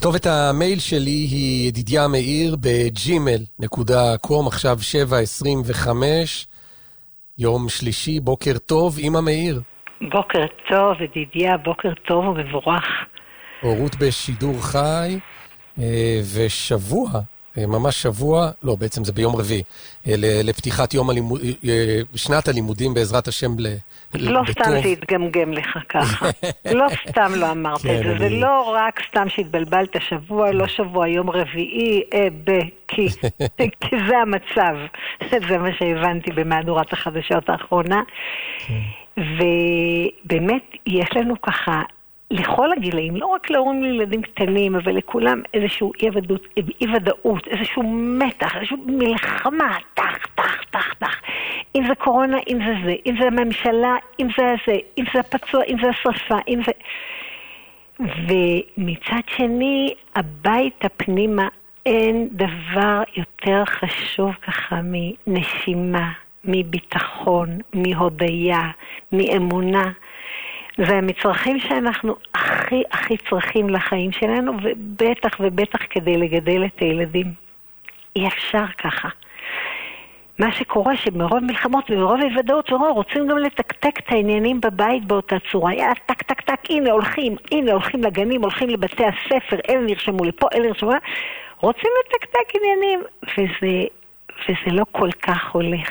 כתובת המייל שלי היא ידידיה מאיר ב@gmail.com, עכשיו 7:25, יום שלישי, בוקר טוב, אמא מאיר. בוקר טוב, ידידיה, בוקר טוב ומבורך. הורות בשידור חי, ושבוע, ממש שבוע, לא, בעצם זה ביום רביעי, לפתיחת שנת הלימודים בעזרת השם לא סתם שהתגמגם לך ככה. לא סתם לא אמרת את זה. זה לא רק סתם שהתבלבלת שבוע, לא שבוע, יום רביעי, כי זה המצב. זה מה שהבנתי במהדורת החדשות האחרונה. ובאמת יש לנו ככה, לכל הגילאים, לא רק להורים לילדים קטנים, אבל לכולם איזשהו אי-ודאות, איזשהו מתח, איזשהו מלחמה, תח. אם זה קורונה, אם זה, אם זה הממשלה, אם זה הזה, אם זה הפצוע, אם זה השרפה, אם זה... ומצד שני, הבית הפנימה, אין דבר יותר חשוב ככה מנשימה, מביטחון, מהודיה, מאמונה. זה המצרכים שאנחנו הכי צריכים לחיים שלנו, ובטח כדי לגדל את הילדים. אי אפשר ככה. מה שקורה שמרוב מלחמות ומרוב אי-ודאות רוצים גם לתקתק את העניינים בבית באותה צורה. טק, הנה הולכים לגנים, הולכים לבתי הספר, אלה נרשמו לפה, אלה נרשמו לפה. רוצים לתקתק עניינים, וזה לא כל כך הולך.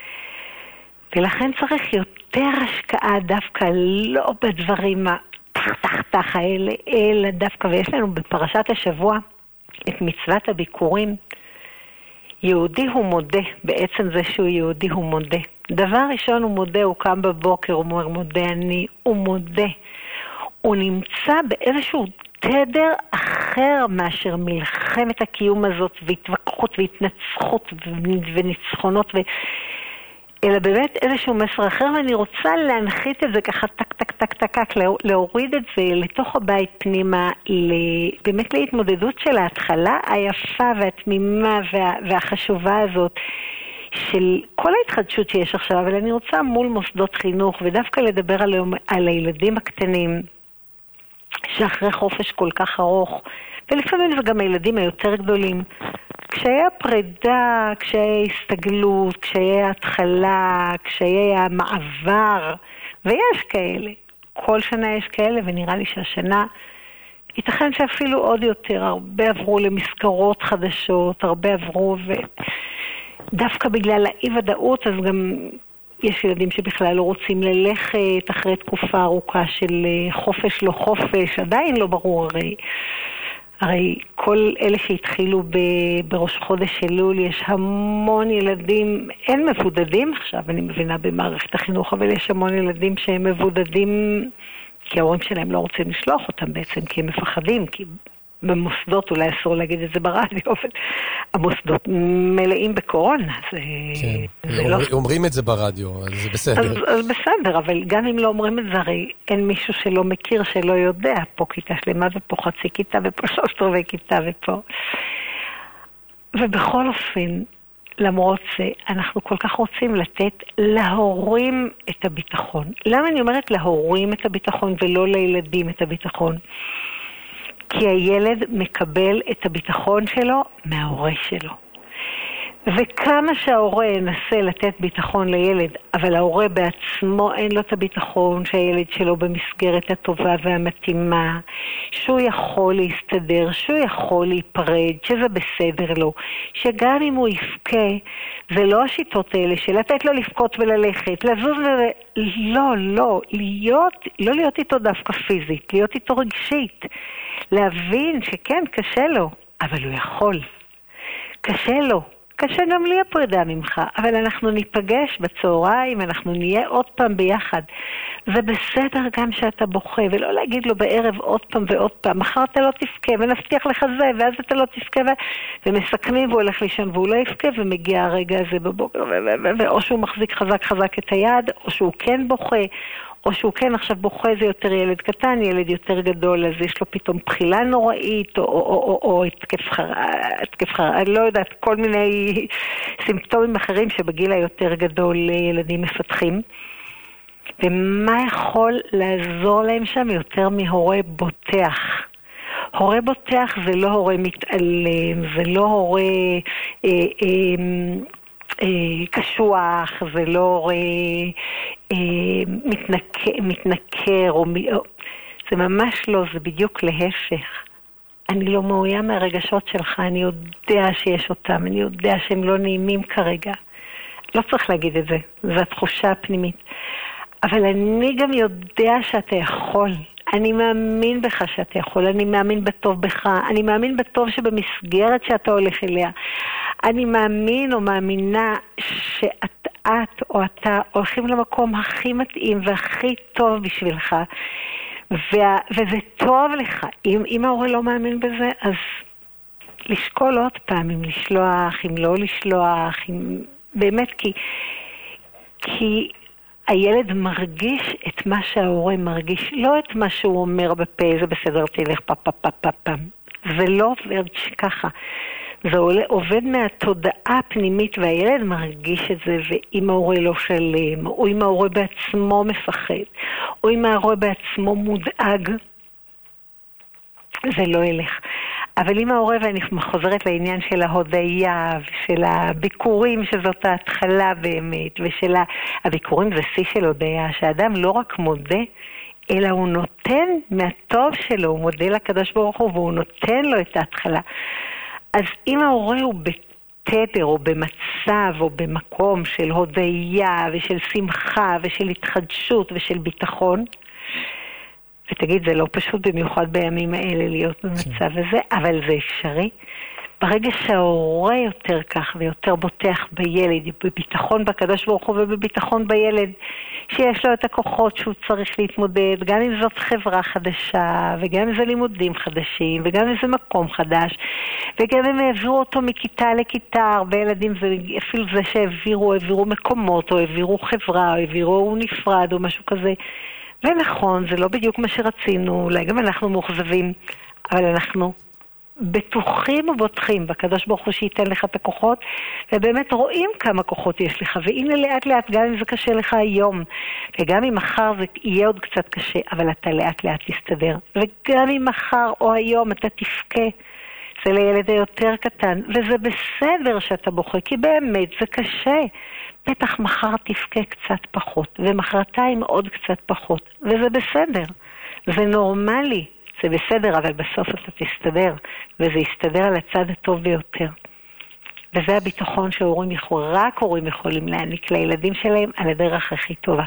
ולכן צריך יותר השקעה דווקא לא בדברים התח האלה, אלא דווקא, ויש לנו בפרשת השבוע את מצוות הביקורים. יהודי הוא מודה, בעצם זה שהוא יהודי הוא מודה. דבר ראשון הוא מודה, הוא קם בבוקר, הוא אומר מודה אני, הוא מודה. הוא נמצא באיזשהו תדר אחר מאשר מלחמת הקיום הזאת, והתווכחות והתנצחות וניצחונות אלא באמת איזשהו מסר אחר, ואני רוצה להנחית את זה ככה טק, להוריד את זה לתוך הבית פנימה, באמת להתמודדות של ההתחלה היפה והתמימה והחשובה הזאת, של כל ההתחדשות שיש עכשיו, אבל אני רוצה מול מוסדות חינוך, ודווקא לדבר על הילדים הקטנים, שאחרי חופש כל כך ארוך, ולפעמים זה גם הילדים היותר גדולים, קשיי הפרידה, קשיי הסתגלות, קשיי התחלה, קשיי המעבר, ויש כאלה. כל שנה יש כאלה, ונראה לי שהשנה ייתכן שאפילו עוד יותר, הרבה עברו למסגרות חדשות, הרבה עברו, ודווקא בגלל האי-ודאות, אז גם יש ילדים שבכלל לא רוצים ללכת אחרי תקופה ארוכה של חופש לא חופש, עדיין לא ברור הרי כל אלה שהתחילו בראש חודש אלול, יש המון ילדים, אין מבודדים עכשיו, אני מבינה במערכת החינוך, אבל יש המון ילדים שהם מבודדים, כי ההורים שלהם לא רוצים לשלוח אותם בעצם, כי הם מפחדים, כי במוסדות, אולי אסור להגיד את זה ברדיו, אבל המוסדות מלאים בקורונה. אומרים את זה ברדיו, אז זה בסדר. אז בסדר, אבל גם אם לא אומרים את זה, הרי אין מישהו שלא מכיר, שלא יודע. פה כיתה שלמה ופה חצי כיתה ופה 3/4 כיתה ופה. ובכל אופן, למרות שאנחנו כל כך רוצים לתת להורים את הביטחון. למה אני אומרת להורים את הביטחון ולא לילדים את הביטחון? כי הילד מקבל את הביטחון שלו מההורה שלו. וכמה שההורה ינסה לתת ביטחון לילד, אבל ההורה בעצמו אין לו את הביטחון שהילד שלו במסגרת הטובה והמתאימה, שהוא יכול להסתדר, שהוא יכול להיפרד, שזה בסדר לו, שגם אם הוא יפקה, זה לא השיטות האלה של לתת לו לפקות וללכת, לזוז לא להיות איתו דווקא פיזית, להיות איתו רגשית, להבין שכן, קשה לו, אבל הוא יכול. קשה לו. קשה גם לי הפרידה ממך, אבל אנחנו ניפגש בצהריים, אנחנו נהיה עוד פעם ביחד. זה בסדר גם שאתה בוכה, ולא להגיד לו בערב עוד פעם ועוד פעם, מחר אתה לא תפקה, ונבטיח לך זה, ואז אתה לא תפקה, ומסכמים והוא הולך לישון והוא לא יפקה, ומגיע הרגע הזה בבוקר, או שהוא מחזיק חזק את היד, או שהוא כן בוכה, או שהוא כן עכשיו בוכה, זה יותר ילד קטן, ילד יותר גדול, אז יש לו פתאום בחילה נוראית, או התקף חרדה, אני לא יודעת, כל מיני סימפטומים אחרים שבגיל היותר גדול ילדים מפתחים. ומה יכול לעזור להם שם יותר מהורה בוטח? הורה בוטח זה לא הורה מתעלם, זה לא הורה קשוח, זה לא הורה מתנכר, זה ממש לא, זה בדיוק להפך. אני לא מאוים מהרגשות שלך, אני יודע שיש אותם, אני יודע שהם לא נעימים כרגע. לא צריך להגיד את זה, זו התחושה הפנימית. אבל אני גם יודע שאתה יכול. אני מאמין בך שאתה יכול, אני מאמין בטוב בך, אני מאמין בטוב שבמסגרת שאתה הולך אליה. אני מאמין או מאמינה שאת או אתה הולכים למקום הכי מתאים והכי טוב בשבילך. וזה טוב לך. אם ההורה לא מאמין בזה, אז לשקול עוד פעם, אם לשלוח, אם לא לשלוח, באמת, כי הילד מרגיש את מה שההורה מרגיש, לא את מה שהוא אומר בפה, זה בסדר, תלך פעם. זה לא עובד ככה. זה עובד מהתודעה הפנימית, והילד מרגיש את זה, ואם ההורה לא שלם, או אם ההורה בעצמו מפחד, או אם ההורה בעצמו מודאג, זה לא ילך. אבל אם ההורה, ואני חוזרת לעניין של ההודיה, ושל הביקורים, שזאת ההתחלה באמת, ושל הביקורים זה שיא של הודיה, שהאדם לא רק מודה, אלא הוא נותן מהטוב שלו, הוא מודה לקדוש ברוך הוא, והוא נותן לו את ההתחלה. אז אם ההורה הוא בתדר, או במצב, או במקום של הודיה, ושל שמחה, ושל התחדשות, ושל ביטחון, ותגיד, זה לא פשוט במיוחד בימים האלה להיות במצב הזה, אבל זה אפשרי. ברגע שההורה יותר כך ויותר בוטח בילד, בביטחון בקדוש ברוך הוא ובביטחון בילד, שיש לו את הכוחות שהוא צריך להתמודד, גם אם זאת חברה חדשה, וגם אם זה לימודים חדשים, וגם אם זה מקום חדש, וגם אם העבירו אותו מכיתה לכיתה, הרבה ילדים, אפילו זה שהעבירו מקומות, או העבירו חברה, או העבירו נפרד, או משהו כזה. ונכון, זה לא בדיוק מה שרצינו, אולי גם אנחנו מאוכזבים, אבל אנחנו בטוחים ובוטחים בקדוש ברוך הוא שייתן לך את הכוחות, ובאמת רואים כמה כוחות יש לך, והנה לאט לאט, גם אם זה קשה לך היום, וגם אם מחר זה יהיה עוד קצת קשה, אבל אתה לאט לאט תסתדר, וגם אם מחר או היום אתה תפקה, זה לילד היותר קטן, וזה בסדר שאתה בוכה, כי באמת זה קשה, בטח מחר תפקה קצת פחות, ומחרתיים עוד קצת פחות, וזה בסדר, זה נורמלי, זה בסדר, אבל בסוף אתה תסתדר, וזה יסתדר על הצד הטוב ביותר. וזה הביטחון שההורים רק הורים יכולים להעניק לילדים שלהם על הדרך הכי טובה.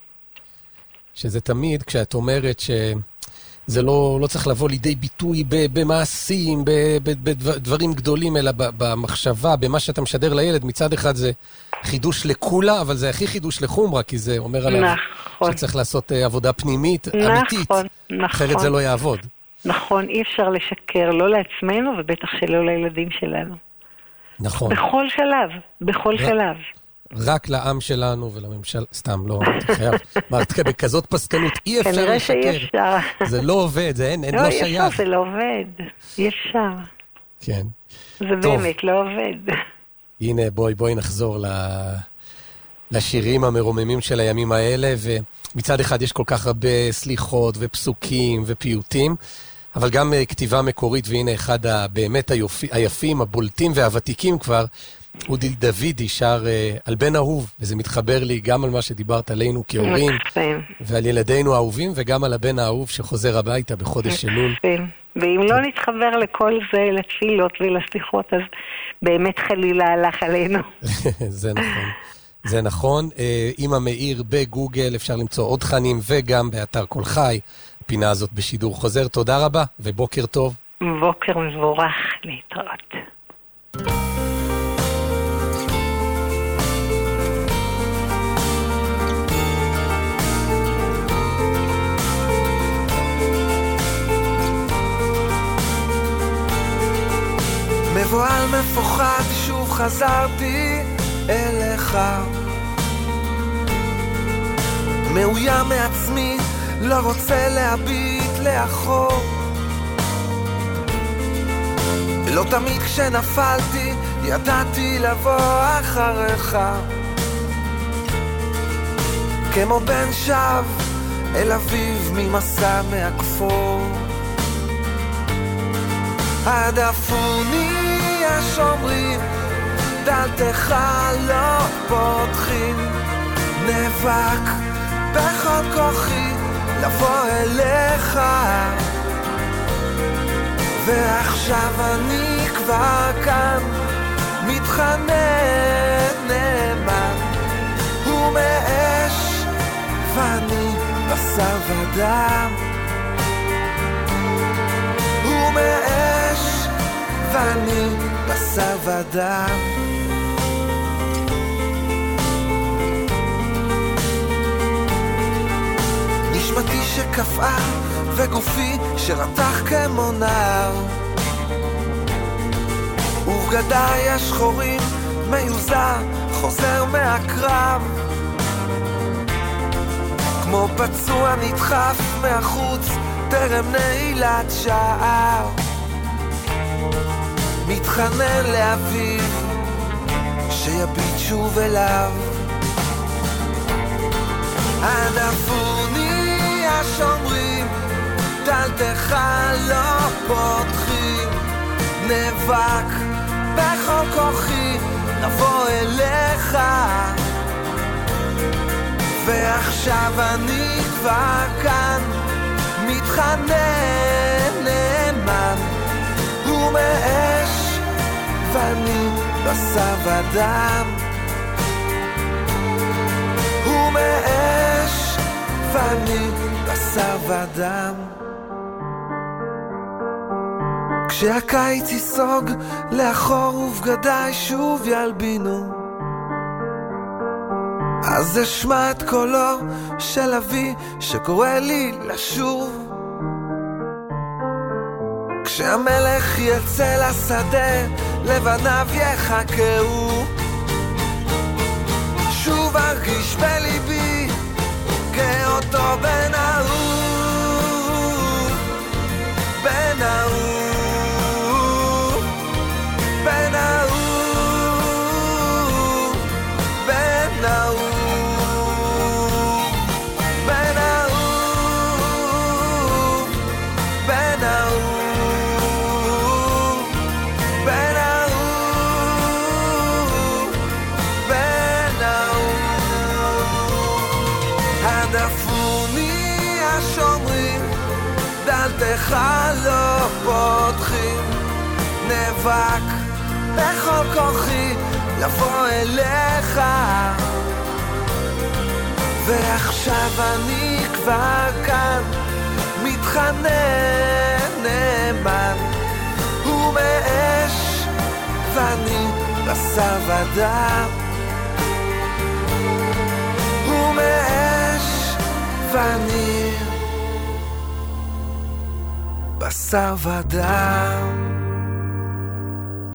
שזה תמיד, כשאת אומרת שזה לא צריך לבוא לידי ביטוי במעשים, בדברים גדולים, אלא במחשבה, במה שאתה משדר לילד, מצד אחד זה חידוש לכולה, אבל זה הכי חידוש לחומרה, כי זה אומר עליו שצריך לעשות עבודה פנימית, אמיתית. אחרת זה לא יעבוד. נכון, אי אפשר לשקר, לא לעצמנו ובטח שלא לילדים שלנו. נכון. בכל שלב. רק לעם שלנו ולממשל, סתם, לא, חייב. בכזאת פסקנות, אי אפשר לשקר. כנראה שאי אפשר. זה לא עובד, זה אין, לא שייך. אי אפשר, זה לא עובד. אי אפשר. כן. זה באמת לא עובד. הנה, בואי נחזור לשירים המרוממים של הימים האלה, ומצד אחד יש כל כך הרבה סליחות ופסוקים ופיוטים, אבל גם כתיבה מקורית, והנה אחד באמת היפים, הבולטים והוותיקים כבר, אודי דוידי שר על בן אהוב, וזה מתחבר לי גם על מה שדיברת עלינו כהורים, ועל ילדינו האהובים, וגם על הבן האהוב שחוזר הביתה בחודש אלול. ואם לא נתחבר לכל זה, לתפילות ולסליחות, אז באמת חלילה הלך עלינו. זה נכון. זה נכון. אמא מאיר בגוגל, אפשר למצוא עוד תכנים, וגם באתר כל חי, הפינה הזאת בשידור חוזר. תודה רבה, ובוקר טוב. בוקר מבורך, להתראות. מבועל מפוחד שוב חזרתי אליך, מאוים מעצמי, לא רוצה להביט לאחור, לא תמיד כשנפלתי ידעתי לבוא אחריך, כמו בן שב אל אביב ממסע מהכפור, הדפוני השומרים, דלתך לא פותחים, נאבק בכל כוחי לבוא אליך, ועכשיו אני כבר כאן, מתחנן נאמן, הוא מאש ואני בשר ודם, הוא מאש ואני בשר ודם. נשמתי שקפאה וגופי שרתח כמו נער, ובגדיי השחורים מיוזע חוזר מהקרב, כמו פצוע נדחף מהחוץ טרם נעילת שער, מתחנן לאביו שיביט שוב אליו. הדפוני השומרים, דלתך לא פותחים, נאבק בכל כוחי לבוא אליך, ועכשיו אני כבר כאן, מתחנן נאמן, הוא מאש ואני בשר ודם, הוא מאש ואני בשר ודם. כשהקיץ יסוג לאחור ובגדיי שוב ילבינו, אז אשמע את קולו של אבי שקורא לי לשוב. כשהמלך יצא לשדה לבניו יחכהו, שוב ארגיש בליבי כאותו בן אהוב, בן אהוב, בן אהוב, בן אהוב, בן אהוב, בן אהוב, בן אהוב, בן אהוב. הדפוני השומרים, דלתך לא פותחים, נאבק בכל כוחי לבוא אליך, ועכשיו אני כבר כאן, מתחנן נאמן, הוא מאש ואני בשר ודם, הוא מאש ואני בשר ודם.